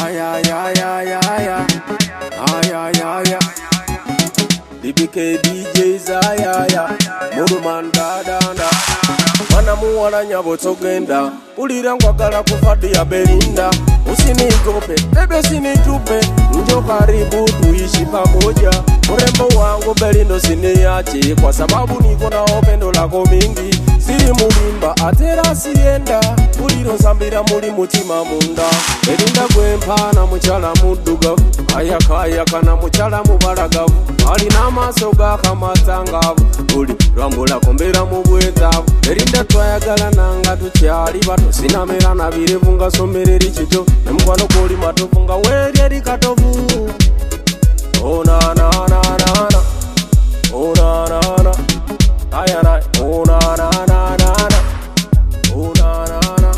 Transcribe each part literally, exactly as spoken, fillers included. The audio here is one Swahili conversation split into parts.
Ay, ay, ay, ay, ay, ay. Ay, ay, ay, ay. D B K D Js, ay, ay, ay. Muruman da da da. Mana muwana nyabo togenda. Ulira ngwagala kufadia Belinda. Usinigope, bebe usinitupe. Njoo karibu tuishi pamoja. Urembo wangu Belinda usiniache, kwa sababu niko na upendo lako mingi. Siri mulimba atera sienda, uliro sambira muli mutima munda. Belinda gwempana muchala mudugavu, ayakaya kana muchala mubalagavu. Alina maso gakamatsangavu, uli rambula kombera mu bwetavu. Belinda twayagala nanga tukyali bato, sinamera na birevu nga somereri kito. Emkwano koli matovu nga weryeri katovu. Oh na na na na na, oh na na na, ayana, oh na na na na na, oh na na na,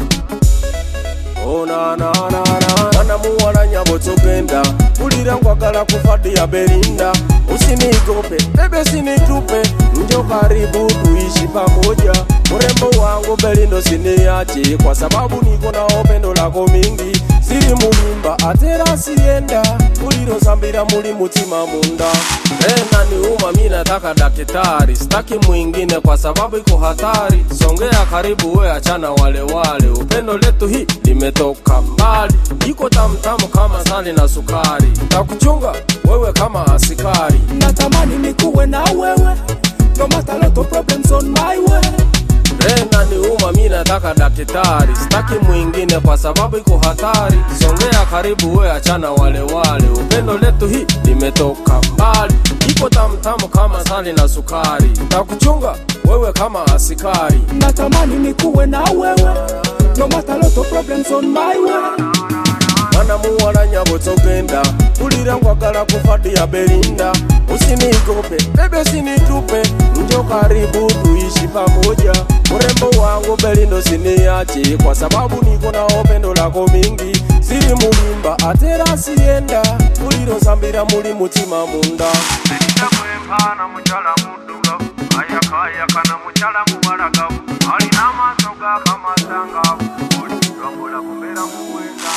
oh na na na na. Mana muwana nyabo togenda, ulira ngwagala kufadia Belinda. Usinigope, bebe usinitupe. Njoo karibu tuishi pamoja. Urembo wangu Belinda usiniache, kwa sababu niko na upendo lako mingi. Siri mulimba atera sienda, uliro sambira muli mutima munda. Tena ni uma mimi nataka daktari, sitaki mwingine kwa sababu iko hatari. Songea karibu we achana wale wale, upendo letu hii limetoka mbali. Iko tamtamu kama sali na sukari, takuchunga wewe kama askari. Natamani nikuwe na wewe, no matter lot of problems on my way. Tena ni uma mimi nataka daktari, sitaki mwingine kwa sababu iko hatari. Songea karibu we achana wale wale, upendo letu hii limetoka mbali. Iko tamtamu kama sali na sukari, takuchunga wewe kama askari. Natamani nikuwe na wewe, no matter lot of problems on my way. Mana muwana nyabo togenda, ulira ngwagala kufadia Belinda. Usinigope, bebe usinitupe. Njoo karibu tuishi pamoja. Urembo wangu Belinda usiniache, kwa sababu niko na upendo lako mingi. Siri mulimba atera sienda, uliro sambira muli mutima munda. Belinda gwempana muchala mudugavu, ayakaya kana muchala mubalagavu. Alina maso gakamatsangavu, uli rambula kombera mu bwetavu.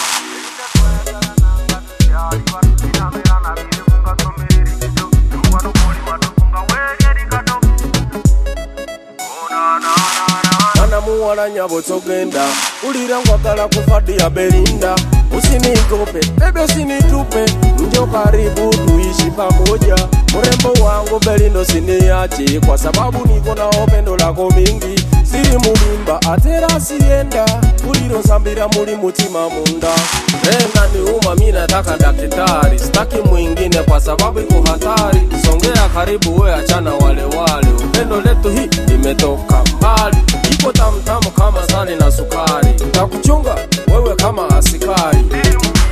Mana muwana nyabo togenda, ulira ngwagala kufadia Belinda. Usinigope, bebe usinitupe. Njoo karibu tuishi pamoja. Urembo wangu Belinda usiniache, kwa sababu niko na upendo lako mingi. Siri mulimba atera sienda, uliro sambira muli mutima munda. Tena ni uma mimi nataka daktari, sitaki mwingine kwa sababu iko hatari. Songea karibu we achana wale wale, upendo letu hii limetoka mbali. Iko tamtamu kama sali na sukari, takuchunga wewe kama askari.